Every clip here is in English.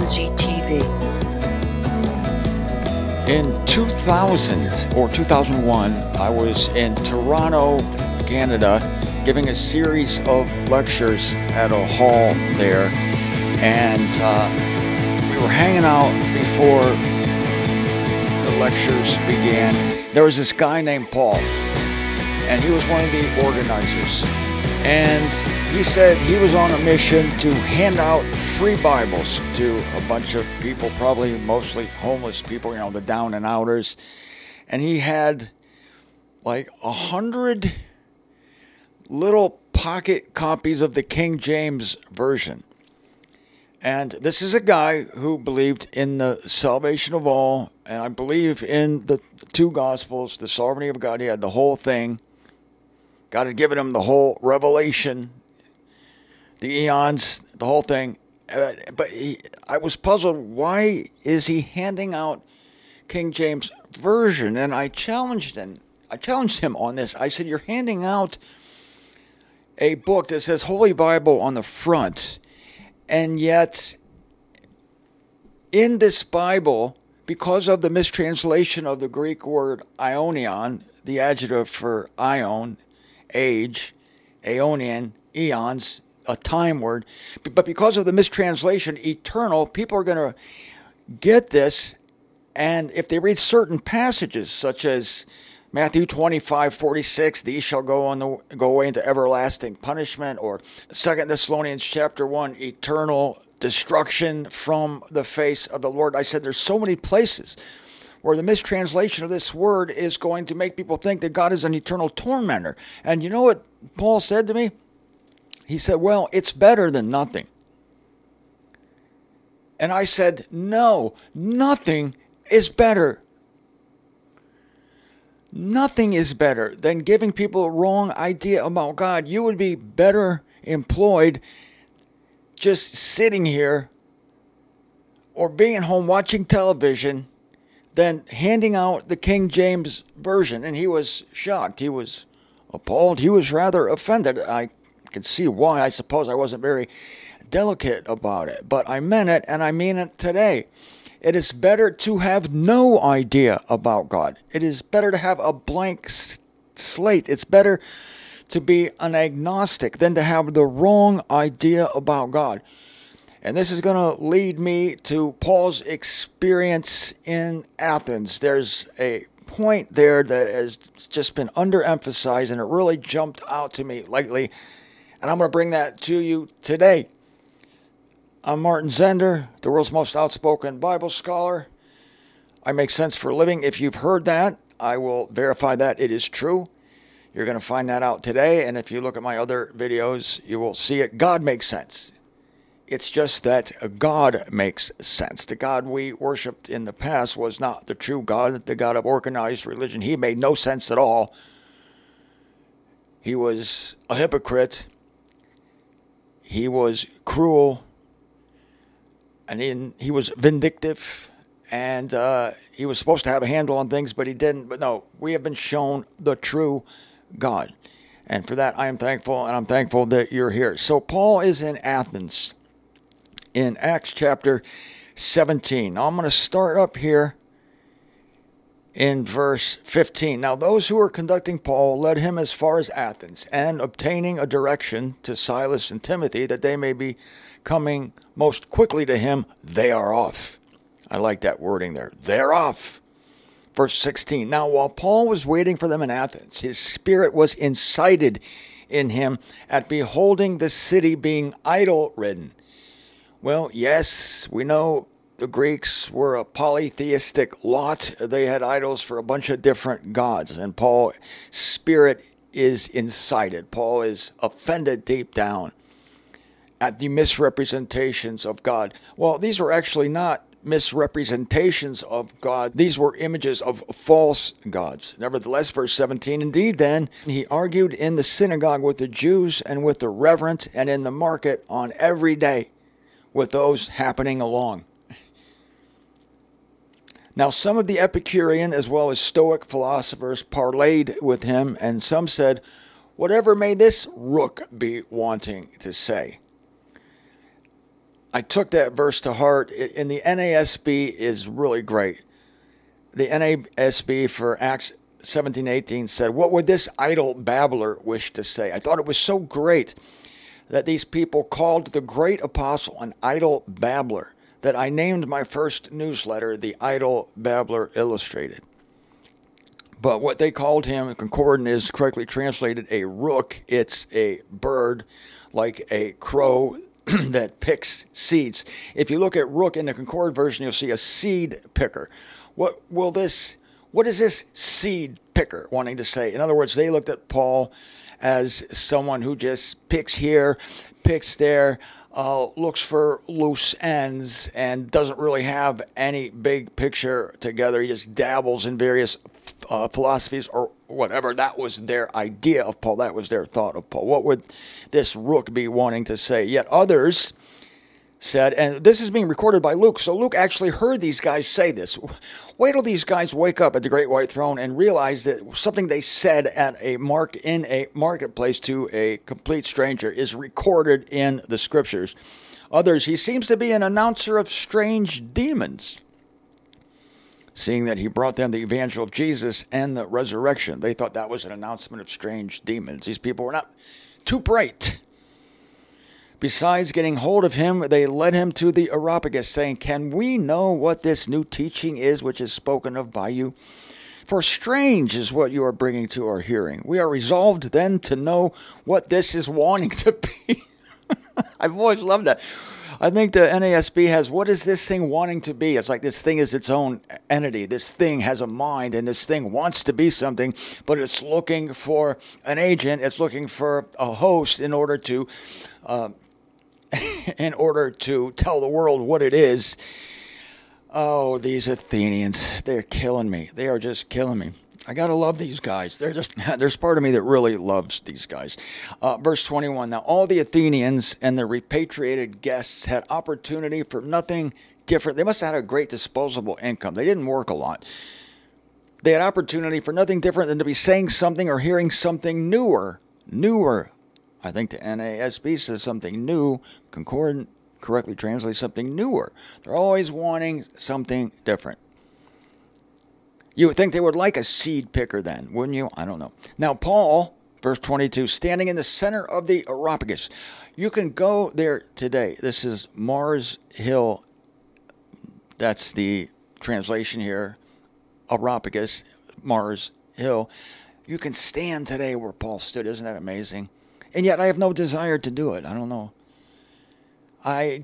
TV. In 2000 or 2001, I was in Toronto, Canada, giving a series of lectures at a hall there, and we were hanging out before the lectures began. There was this guy named Paul, and he was one of the organizers, and he said he was on a mission to hand out free Bibles to a bunch of people, probably mostly homeless people, the down and outers. And he had like 100 little pocket copies of the King James Version. And this is a guy who believed in the salvation of all, and I believe in the two Gospels, the sovereignty of God. He had the whole thing. God had given him the whole revelation, the eons, the whole thing. But I was puzzled, why is he handing out King James Version? And I challenged him on this. I said, you're handing out a book that says Holy Bible on the front, and yet in this Bible, because of the mistranslation of the Greek word aionion, the adjective for ion, age, aeonian, eons, a time word, but because of the mistranslation, eternal, people are going to get this, and if they read certain passages, such as Matthew 25:46, these shall go away into everlasting punishment, or 2 Thessalonians chapter 1, eternal destruction from the face of the Lord. I said there's so many places where the mistranslation of this word is going to make people think that God is an eternal tormentor. And you know what Paul said to me? He said, well, it's better than nothing. And I said, no, nothing is better. Nothing is better than giving people a wrong idea about God. You would be better employed just sitting here or being at home watching television than handing out the King James Version. And he was shocked. He was appalled. He was rather offended. I can see why. I suppose I wasn't very delicate about it. But I meant it, and I mean it today. It is better to have no idea about God. It is better to have a blank slate. It's better to be an agnostic than to have the wrong idea about God. And this is going to lead me to Paul's experience in Athens. There's a point there that has just been underemphasized, and it really jumped out to me lately. And I'm going to bring that to you today. I'm Martin Zender, the world's most outspoken Bible scholar. I make sense for a living. If you've heard that, I will verify that it is true. You're going to find that out today. And if you look at my other videos, you will see it. God makes sense. It's just that God makes sense. The God we worshipped in the past was not the true God, the God of organized religion. He made no sense at all. He was a hypocrite. He was cruel. And he was vindictive. And he was supposed to have a handle on things, but he didn't. But no, we have been shown the true God. And for that, I am thankful, and I'm thankful that you're here. So Paul is in Athens in Acts chapter 17. Now I'm going to start up here in verse 15. Now those who were conducting Paul led him as far as Athens, and obtaining a direction to Silas and Timothy that they may be coming most quickly to him, they are off. I like that wording there. They're off. Verse 16. Now while Paul was waiting for them in Athens, his spirit was incited in him at beholding the city being idol-ridden. Well, yes, we know the Greeks were a polytheistic lot. They had idols for a bunch of different gods. And Paul's spirit is incited. Paul is offended deep down at the misrepresentations of God. Well, these were actually not misrepresentations of God. These were images of false gods. Nevertheless, verse 17, indeed then, he argued in the synagogue with the Jews and with the reverent, and in the market on every day with those happening along. Now some of the Epicurean as well as Stoic philosophers parleyed with him, and some said, whatever may this rook be wanting to say? I took that verse to heart. In the NASB is really great. The NASB for Acts 17:18 said, "What would this idle babbler wish to say?" I thought it was so great that these people called the great apostle an idle babbler that I named my first newsletter The Idle Babbler Illustrated. But what they called him, concordant is correctly translated a rook. It's a bird like a crow that picks seeds. If you look at rook in the Concord version, you'll see a seed picker. What is this seed picker wanting to say? In other words, they looked at Paul as someone who just picks here, picks there, looks for loose ends, and doesn't really have any big picture together. He just dabbles in various philosophies or whatever. That was their idea of Paul. That was their thought of Paul. What would this rook be wanting to say? Yet others said, and this is being recorded by Luke, so Luke actually heard these guys say this. Wait till these guys wake up at the Great White Throne and realize that something they said in a marketplace to a complete stranger is recorded in the scriptures. Others, he seems to be an announcer of strange demons, seeing that he brought them the evangel of Jesus and the resurrection. They thought that was an announcement of strange demons. These people were not too bright. Besides getting hold of him, they led him to the Areopagus, saying, "Can we know what this new teaching is which is spoken of by you? For strange is what you are bringing to our hearing. We are resolved then to know what this is wanting to be." I've always loved that. I think the NASB has, what is this thing wanting to be? It's like this thing is its own entity. This thing has a mind, and this thing wants to be something, but it's looking for an agent. It's looking for a host in order to tell the world what it is. Oh, these Athenians, they're killing me. They are just killing me. I gotta love these guys. There's part of me that really loves these guys. Verse 21, now all the Athenians and the repatriated guests had opportunity for nothing different. They must have had a great disposable income. They didn't work a lot. They had opportunity for nothing different than to be saying something or hearing something newer. I think the NASB says something new. Concordant correctly translates something newer. They're always wanting something different. You would think they would like a seed picker then, wouldn't you? I don't know. Now, Paul, verse 22, standing in the center of the Areopagus. You can go there today. This is Mars Hill. That's the translation here. Areopagus, Mars Hill. You can stand today where Paul stood. Isn't that amazing? And yet I have no desire to do it. I don't know. I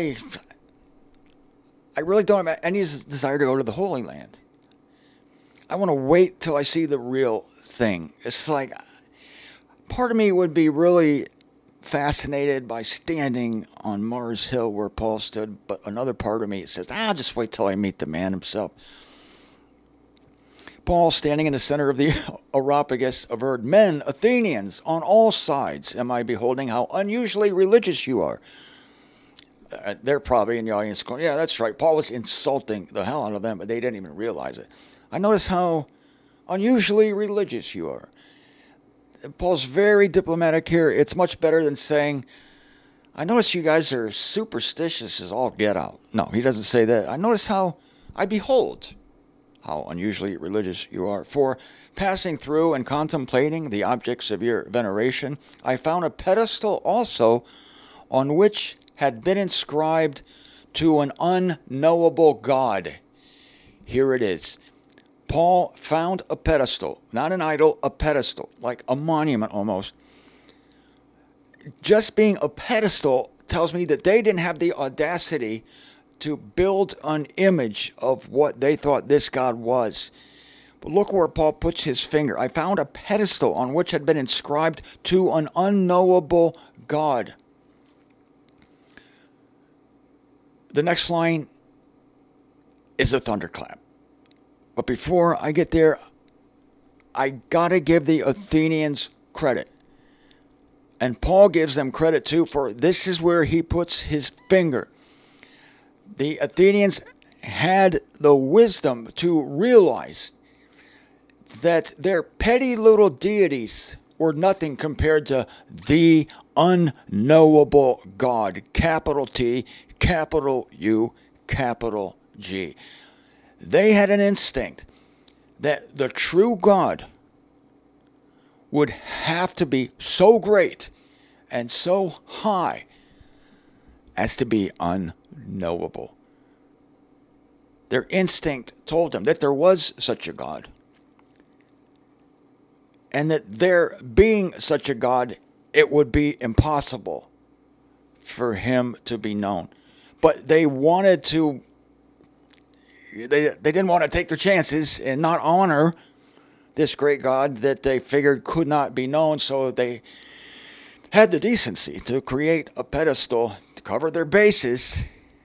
really don't have any desire to go to the Holy Land. I want to wait till I see the real thing. It's like, part of me would be really fascinated by standing on Mars Hill where Paul stood, but another part of me says, I'll just wait till I meet the man himself. Paul, standing in the center of the Areopagus, averred, "Men, Athenians, on all sides am I beholding how unusually religious you are." They're probably in the audience going, yeah, that's right. Paul was insulting the hell out of them, but they didn't even realize it. I notice how unusually religious you are. Paul's very diplomatic here. It's much better than saying, I notice you guys are superstitious as all get out. No, he doesn't say that. I notice how I behold how unusually religious you are. For passing through and contemplating the objects of your veneration, I found a pedestal also on which had been inscribed to an unknowable God. Here it is. Paul found a pedestal, not an idol, a pedestal, like a monument almost. Just being a pedestal tells me that they didn't have the audacity to build an image of what they thought this God was. But look where Paul puts his finger. I found a pedestal on which had been inscribed to an unknowable God. The next line is a thunderclap. But before I get there, I gotta give the Athenians credit. And Paul gives them credit too, for this is where he puts his finger. The Athenians had the wisdom to realize that their petty little deities were nothing compared to the unknowable God, capital T, capital U, capital G. They had an instinct that the true God would have to be so great and so high as to be unknowable. Their instinct told them that there was such a God, and that there being such a God, it would be impossible for him to be known. But they wanted to, they didn't want to take their chances and not honor this great God that they figured could not be known, so they had the decency to create a pedestal to cover their bases.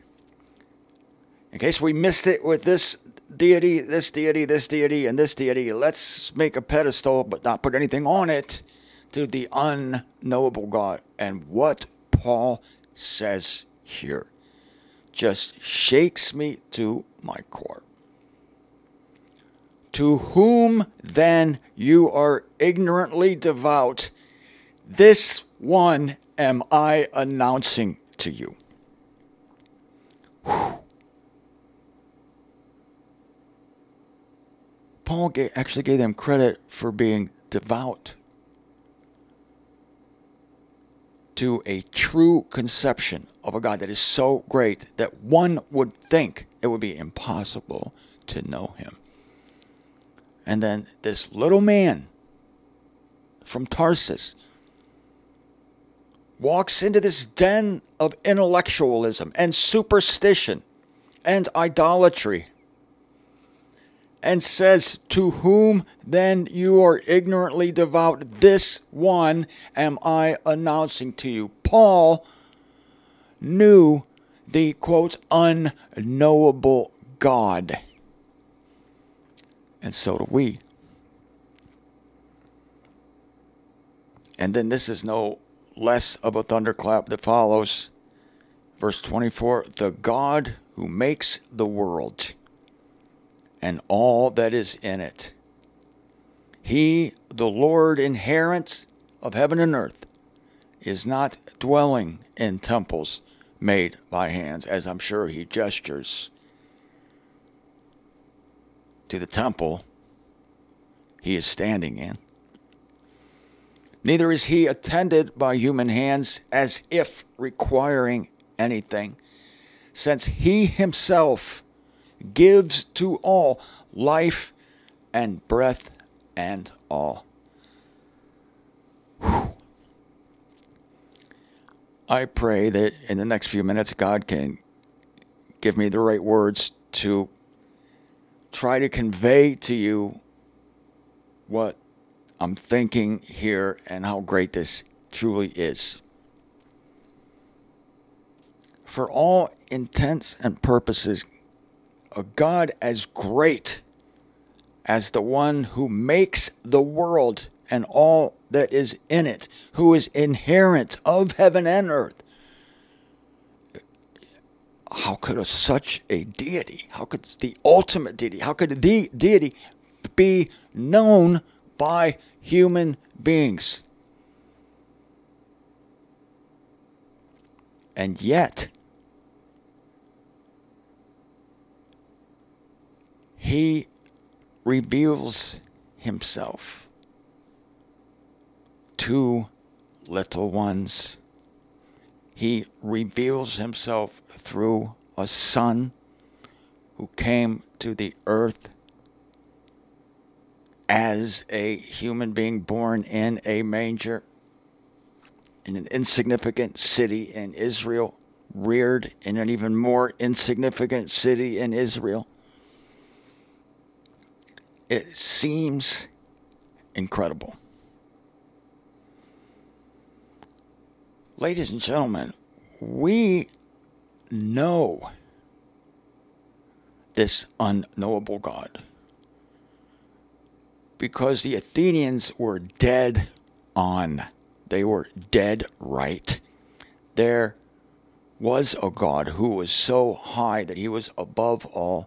In case we missed it with this deity, this deity, this deity, and this deity, let's make a pedestal but not put anything on it to the unknowable God. And what Paul says here just shakes me to my core. To whom then you are ignorantly devout, this one am I announcing to you. Whew. Paul actually gave them credit for being devout to a true conception of a God that is so great that one would think it would be impossible to know him. And then this little man from Tarsus walks into this den of intellectualism and superstition and idolatry and says, to whom then you are ignorantly devout, this one am I announcing to you. Paul knew the, quote, unknowable God. And so do we. And then this is no less of a thunderclap that follows. Verse 24, the God who makes the world and all that is in it. He, the Lord inherent of heaven and earth, is not dwelling in temples made by hands, as I'm sure he gestures to the temple he is standing in. Neither is he attended by human hands as if requiring anything, since he himself gives to all life and breath and all. Whew. I pray that in the next few minutes God can give me the right words to try to convey to you what I'm thinking here and how great this truly is. For all intents and purposes, a God as great as the one who makes the world and all that is in it, who is inherent of heaven and earth. How could such a deity, how could the ultimate deity, how could the deity be known by human beings? And yet, he reveals himself to little ones. He reveals himself through a son who came to the earth as a human being born in a manger in an insignificant city in Israel, reared in an even more insignificant city in Israel. It seems incredible. Ladies and gentlemen, we know this unknowable God because the Athenians were dead on. They were dead right. There was a God who was so high that he was above all,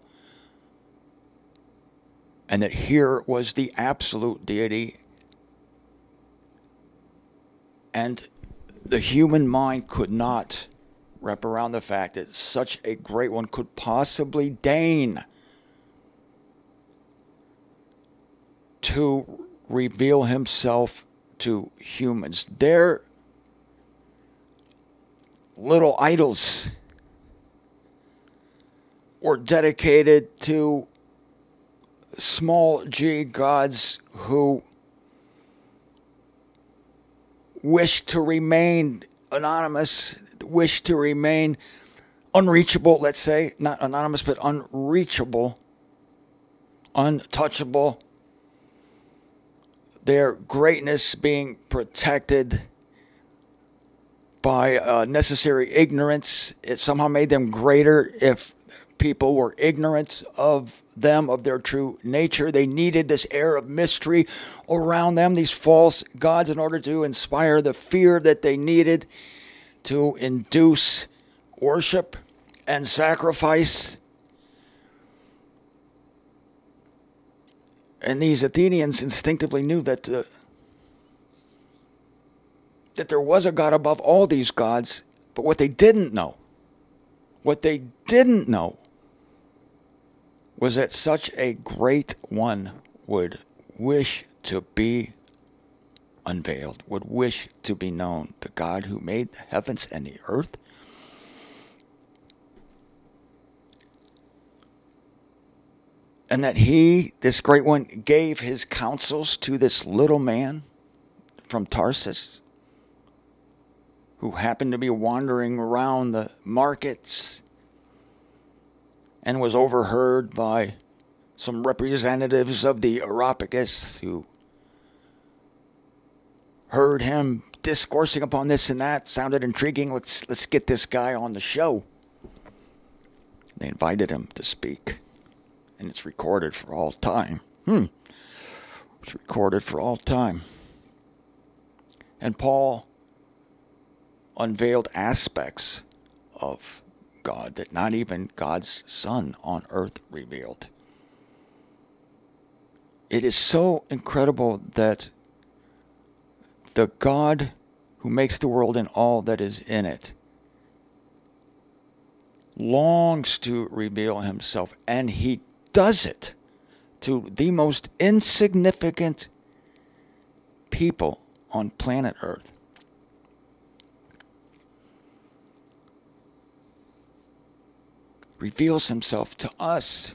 and that here was the absolute deity, and the human mind could not wrap around the fact that such a great one could possibly deign to reveal himself to humans. Their little idols were dedicated to small g gods who wish to remain anonymous, wish to remain unreachable, let's say, not anonymous, but unreachable, untouchable. Their greatness being protected by necessary ignorance. It somehow made them greater if people were ignorant of them, of their true nature. They needed this air of mystery around them, these false gods, in order to inspire the fear that they needed to induce worship and sacrifice. And these Athenians instinctively knew that there was a God above all these gods, but what they didn't know was that such a great one would wish to be unveiled, would wish to be known, the God who made the heavens and the earth. And that he, this great one, gave his counsels to this little man from Tarsus who happened to be wandering around the markets and was overheard by some representatives of the Areopagus who heard him discoursing upon this and that. Sounded intriguing. Let's get this guy on the show. They invited him to speak. And it's recorded for all time. It's recorded for all time. And Paul unveiled aspects of God that not even God's Son on earth revealed. It is so incredible that the God who makes the world and all that is in it longs to reveal himself, and he does it to the most insignificant people on planet Earth. Reveals himself to us.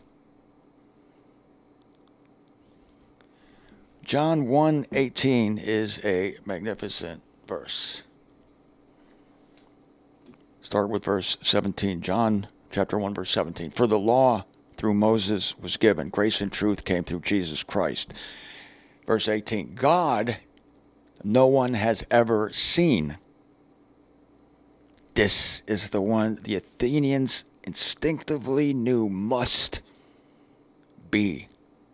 John 1:18 is a magnificent verse. Start with verse 17. John chapter 1 verse 17. For the law through Moses was given. Grace and truth came through Jesus Christ. Verse 18. God no one has ever seen. This is the one the Athenians instinctively knew must be.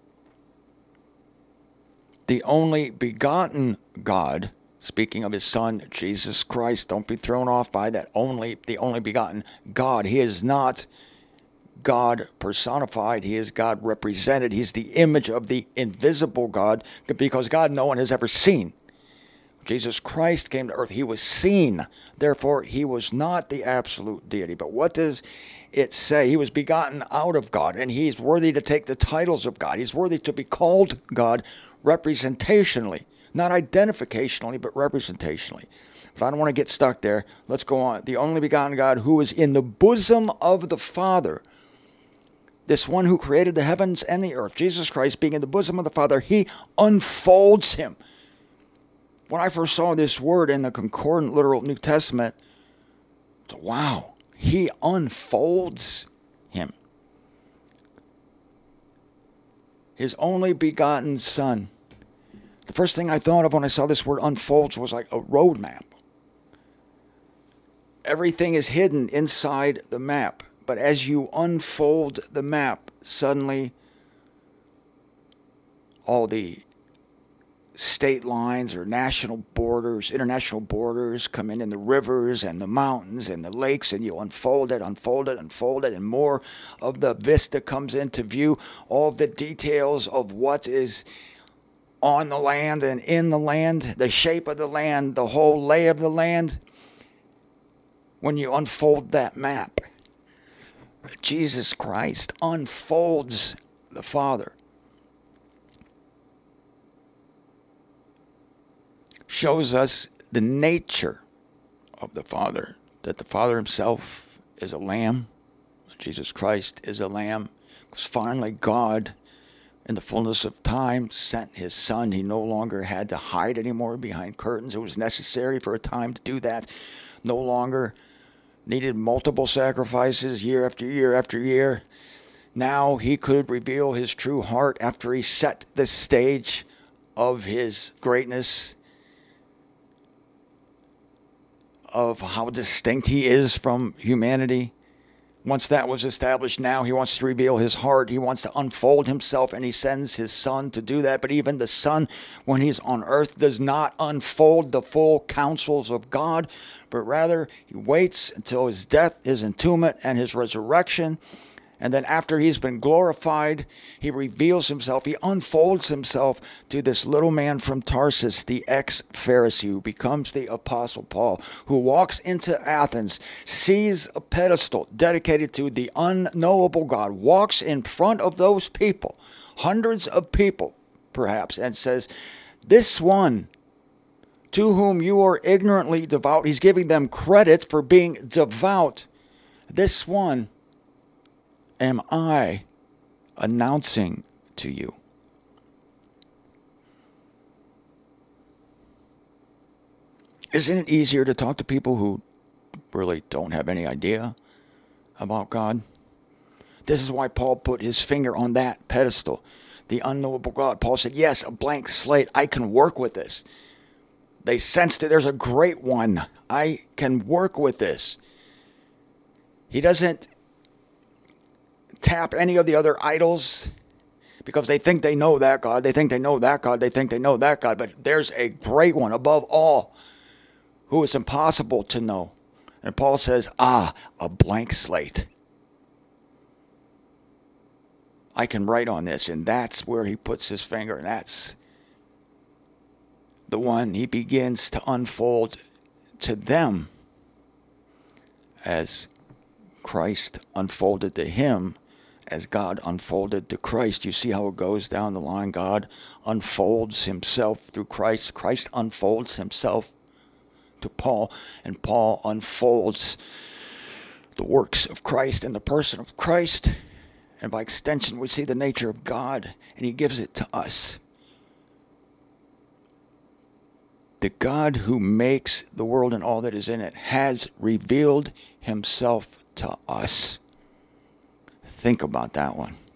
The only begotten God, speaking of his Son, Jesus Christ, don't be thrown off by that the only begotten God. He is not God personified. He is God represented. He's the image of the invisible God, because God no one has ever seen. Jesus Christ came to earth. He was seen. Therefore, he was not the absolute deity. But what does it say? He was begotten out of God, and he's worthy to take the titles of God. He's worthy to be called God representationally. Not identificationally, but representationally. But I don't want to get stuck there. Let's go on. The only begotten God who is in the bosom of the Father. This one who created the heavens and the earth, Jesus Christ being in the bosom of the Father, he unfolds him. When I first saw this word in the Concordant Literal New Testament, I thought, wow, he unfolds him. His only begotten Son. The first thing I thought of when I saw this word unfolds was like a road map. Everything is hidden inside the map. But as you unfold the map, suddenly all the state lines or national borders, international borders come in the rivers and the mountains and the lakes, and you unfold it, and more of the vista comes into view. All the details of what is on the land and in the land, the shape of the land, the whole lay of the land. when you unfold that map. Jesus Christ unfolds the Father. Shows us the nature of the Father, that the Father himself is a lamb. Jesus Christ is a lamb. Because finally God, in the fullness of time, sent his Son. He no longer had to hide anymore behind curtains. It was necessary for a time to do that. No longer needed multiple sacrifices year after year after year. Now he could reveal his true heart after he set the stage of his greatness, of how distinct he is from humanity. Once that was established, now he wants to reveal his heart. He wants to unfold himself, and he sends his Son to do that. But even the Son, when he's on earth, does not unfold the full counsels of God, but rather he waits until his death, his entombment, and his resurrection. And then after he's been glorified, he reveals himself. He unfolds himself to this little man from Tarsus, the ex-Pharisee, who becomes the Apostle Paul, who walks into Athens, sees a pedestal dedicated to the unknowable God, walks in front of those people, hundreds of people perhaps, and says, "This one to whom you are ignorantly devout," he's giving them credit for being devout, "this one am I announcing to you." Isn't it easier to talk to people who really don't have any idea about God? This is why Paul put his finger on that pedestal, the unknowable God. Paul said, yes, a blank slate. I can work with this. They sensed it. There's a great one. I can work with this. He doesn't tap any of the other idols because they think they know that God. They think they know that God. They think they know that God. But there's a great one above all who is impossible to know. And Paul says, a blank slate. I can write on this. And that's where he puts his finger. And that's the one he begins to unfold to them as Christ unfolded to him, as God unfolded to Christ. You see how it goes down the line. God unfolds himself through Christ. Christ unfolds himself to Paul, and Paul unfolds the works of Christ and the person of Christ. And by extension, we see the nature of God, and he gives it to us. The God who makes the world and all that is in it has revealed himself to us. Think about that one.